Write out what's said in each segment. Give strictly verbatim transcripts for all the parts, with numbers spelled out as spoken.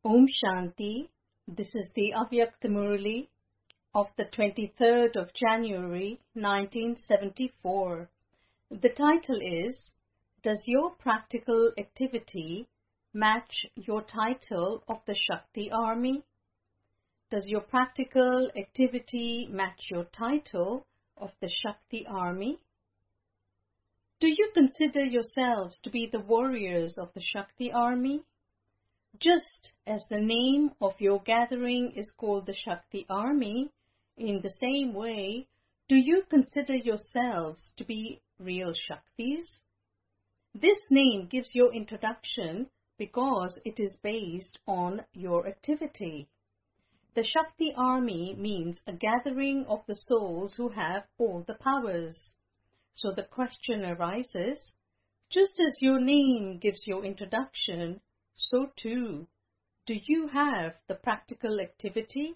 Om Shanti. This is the Avyakta Murali of the twenty-third of January nineteen seventy-four. The title is, Does your practical activity match your title of the Shakti Army? Does your practical activity match your title of the Shakti Army? Do you consider yourselves to be the warriors of the Shakti Army? Just as the name of your gathering is called the Shakti Army, in the same way, do you consider yourselves to be real Shaktis? This name gives your introduction because it is based on your activity. The Shakti Army means a gathering of the souls who have all the powers. So the question arises, just as your name gives your introduction, so too, do you have the practical activity?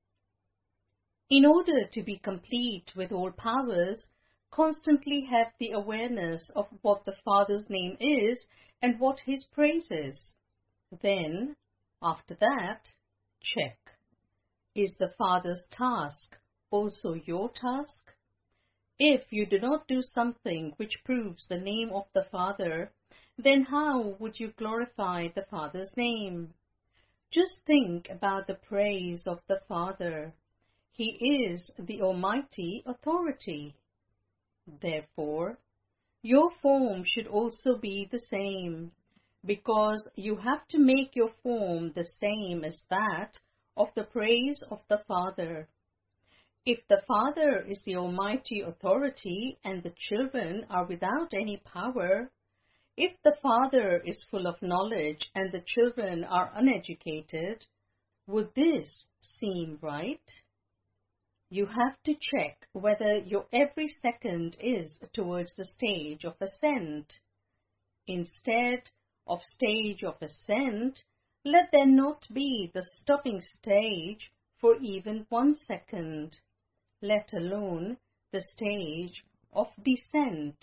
In order to be complete with all powers, constantly have the awareness of what the Father's name is and what His praise is. Then, after that, check. Is the Father's task also your task? If you do not do something which proves the name of the Father, then how would you glorify the Father's name? Just think about the praise of the Father. He is the Almighty Authority. Therefore, your form should also be the same, because you have to make your form the same as that of the praise of the Father. If the Father is the Almighty Authority and the children are without any power, if the Father is full of knowledge and the children are uneducated, would this seem right? You have to check whether your every second is towards the stage of ascent. Instead of stage of ascent, let there not be the stopping stage for even one second, let alone the stage of descent.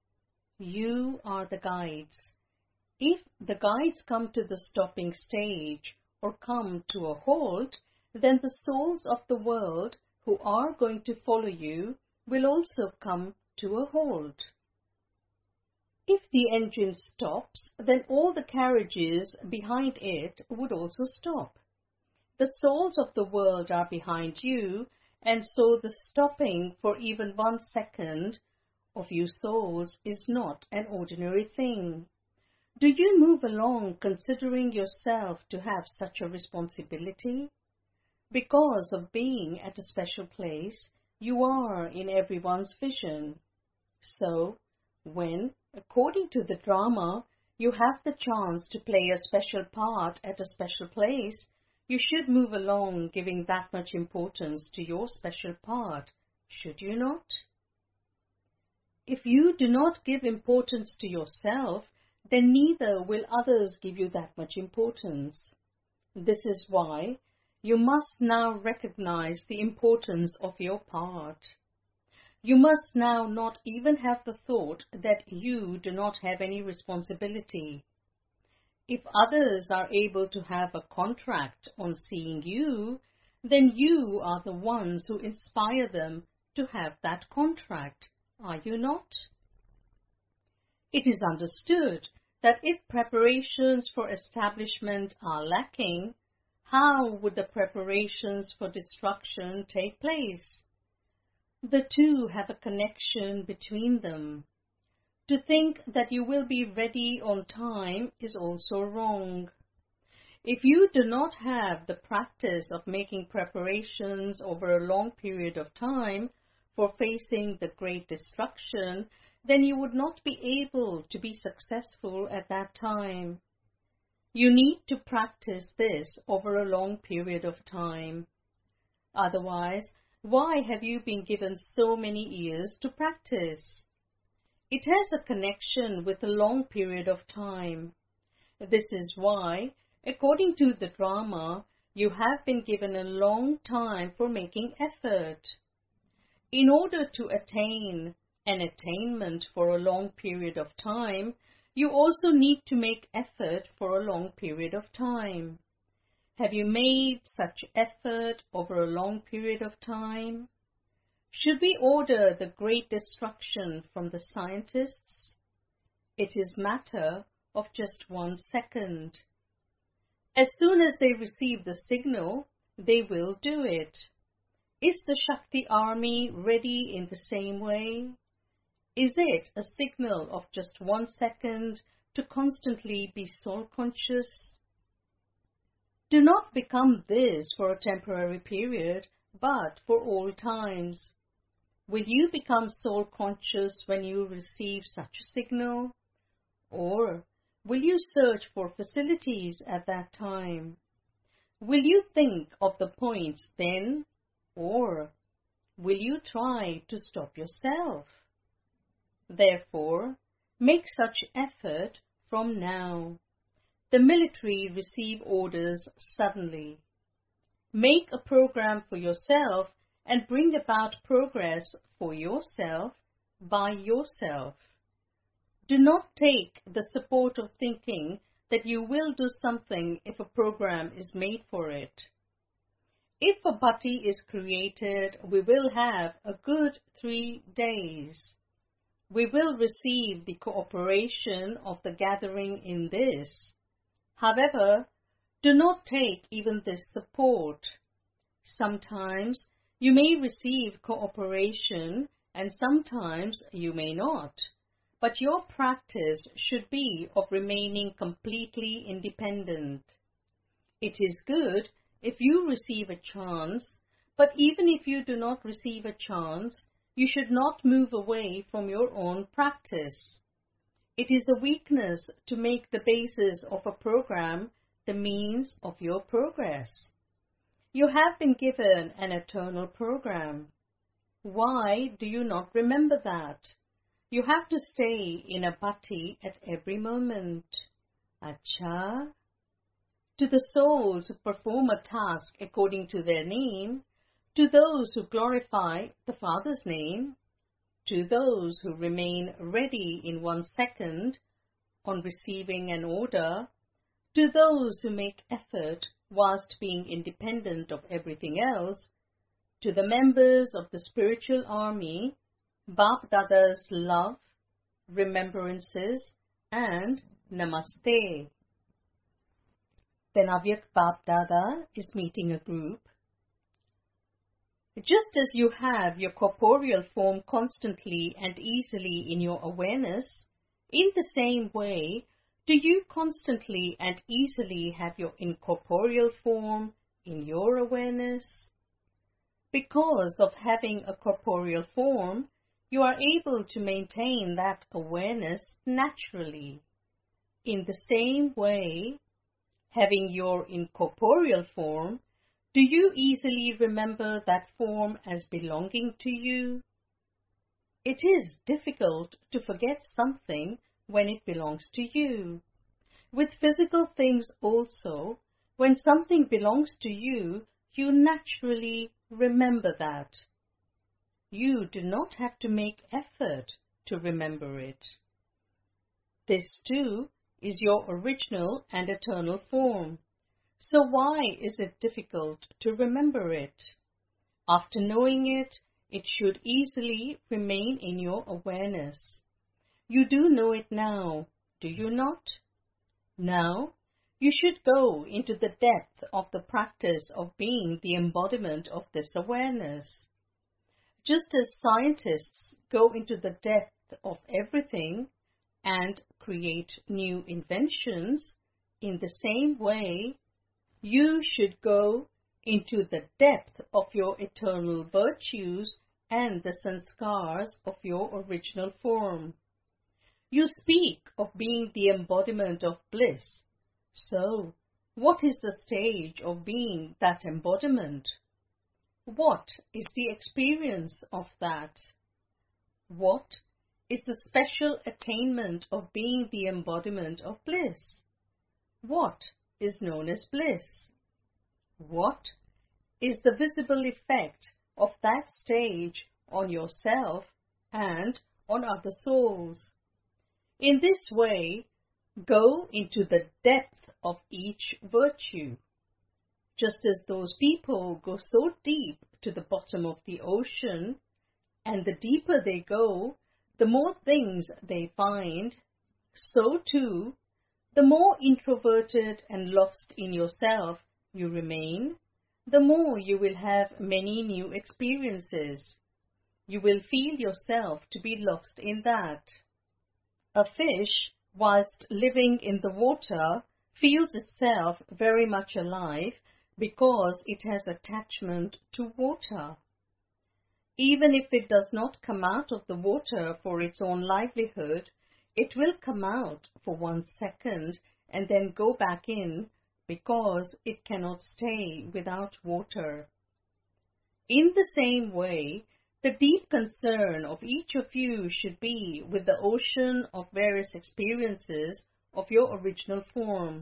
You are the guides. If the guides come to the stopping stage or come to a halt, then the souls of the world who are going to follow you will also come to a halt. If the engine stops, then all the carriages behind it would also stop. The souls of the world are behind you, and so the stopping for even one second of you souls is not an ordinary thing. Do you move along considering yourself to have such a responsibility? Because of being at a special place, you are in everyone's vision. So, when, according to the drama, you have the chance to play a special part at a special place, you should move along giving that much importance to your special part, should you not? If you do not give importance to yourself, then neither will others give you that much importance. This is why you must now recognize the importance of your part. You must now not even have the thought that you do not have any responsibility. If others are able to have a contract on seeing you, then you are the ones who inspire them to have that contract, are you not? It is understood that if preparations for establishment are lacking, how would the preparations for destruction take place? The two have a connection between them. To think that you will be ready on time is also wrong. If you do not have the practice of making preparations over a long period of time for facing the great destruction, then you would not be able to be successful at that time. You need to practice this over a long period of time. Otherwise, why have you been given so many years to practice? It has a connection with a long period of time. This is why, according to the drama, you have been given a long time for making effort. In order to attain an attainment for a long period of time, you also need to make effort for a long period of time. Have you made such effort over a long period of time? Should we order the great destruction from the scientists? It is matter of just one second. As soon as they receive the signal, they will do it. Is the Shakti army ready in the same way? Is it a signal of just one second to constantly be soul-conscious? Do not become this for a temporary period, but for all times. Will you become soul-conscious when you receive such a signal? Or will you search for facilities at that time? Will you think of the points then? Or will you try to stop yourself? Therefore, make such effort from now. The military receive orders suddenly. Make a program for yourself and bring about progress for yourself by yourself. Do not take the support of thinking that you will do something if a program is made for it. If a bhatti is created, we will have a good three days. We will receive the cooperation of the gathering in this. However, do not take even this support. Sometimes you may receive cooperation and sometimes you may not. But your practice should be of remaining completely independent. It is good if you receive a chance, but even if you do not receive a chance, you should not move away from your own practice. It is a weakness to make the basis of a program the means of your progress. You have been given an eternal program. Why do you not remember that? You have to stay in a bhatti at every moment. Acha. To the souls who perform a task according to their name, to those who glorify the Father's name, to those who remain ready in one second on receiving an order, to those who make effort whilst being independent of everything else, to the members of the spiritual army, Bap Dada's love, remembrances, and Namaste. Then Avyak Bap Dada is meeting a group. Just as you have your corporeal form constantly and easily in your awareness, in the same way, do you constantly and easily have your incorporeal form in your awareness? Because of having a corporeal form, you are able to maintain that awareness naturally. In the same way, having your incorporeal form, do you easily remember that form as belonging to you? It is difficult to forget something when it belongs to you. With physical things also, when something belongs to you, you naturally remember that. You do not have to make effort to remember it. This too is your original and eternal form. So why is it difficult to remember it? After knowing it, it should easily remain in your awareness. You do know it now, do you not? Now, you should go into the depth of the practice of being the embodiment of this awareness. Just as scientists go into the depth of everything and create new inventions, in the same way, you should go into the depth of your eternal virtues and the sanskars of your original form. You speak of being the embodiment of bliss. So, what is the stage of being that embodiment? What is the experience of that? What is the special attainment of being the embodiment of bliss? What is known as bliss? What is the visible effect of that stage on yourself and on other souls? In this way, go into the depth of each virtue. Just as those people go so deep to the bottom of the ocean, and the deeper they go, the more things they find, so too, the more introverted and lost in yourself you remain, the more you will have many new experiences. You will feel yourself to be lost in that. A fish, whilst living in the water, feels itself very much alive because it has attachment to water. Even if it does not come out of the water for its own livelihood, it will come out for one second and then go back in because it cannot stay without water. In the same way, the deep concern of each of you should be with the ocean of various experiences of your original form.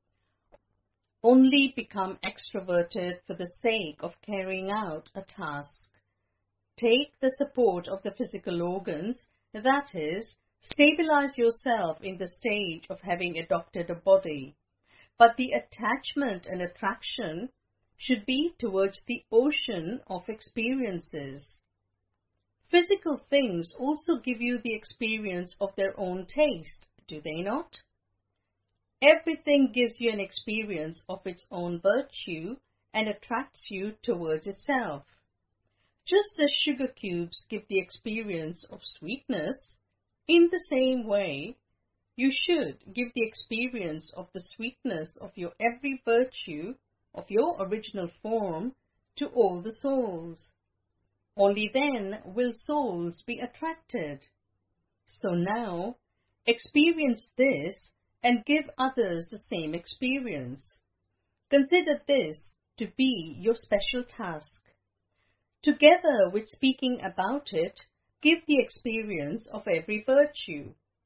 Only become extroverted for the sake of carrying out a task. Take the support of the physical organs, that is, stabilize yourself in the stage of having adopted a body, but the attachment and attraction should be towards the ocean of experiences. Physical things also give you the experience of their own taste, do they not? Everything gives you an experience of its own virtue and attracts you towards itself. Just as sugar cubes give the experience of sweetness, in the same way, you should give the experience of the sweetness of your every virtue, of your original form, to all the souls. Only then will souls be attracted. So now, experience this and give others the same experience. Consider this to be your special task. Together with speaking about it, give the experience of every virtue.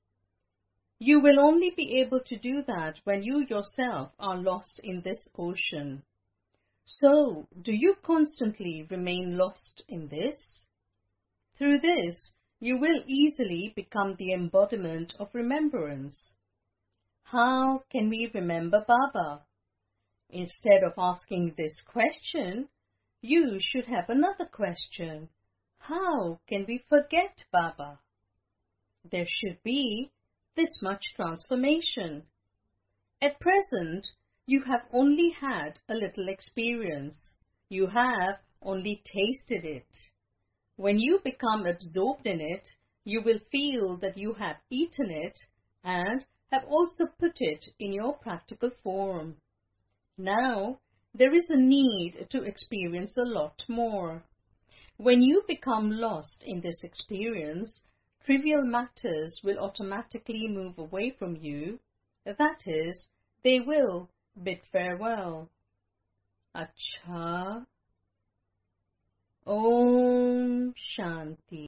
You will only be able to do that when you yourself are lost in this ocean. So, do you constantly remain lost in this? Through this, you will easily become the embodiment of remembrance. How can we remember Baba? Instead of asking this question, you should have another question. How can we forget Baba? There should be this much transformation. At present, you have only had a little experience. You have only tasted it. When you become absorbed in it, you will feel that you have eaten it and have also put it in your practical form. Now, there is a need to experience a lot more. When you become lost in this experience, trivial matters will automatically move away from you. That is, they will bid farewell. Acha. Om Shanti.